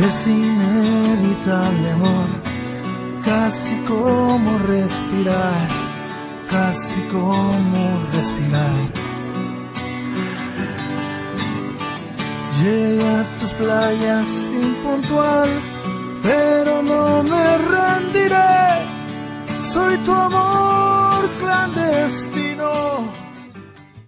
Es inevitable, amor, casi como respirar, casi como respirar. Llegué a tus playas impuntual, pero no me rendiré. Soy tu amor clandestino.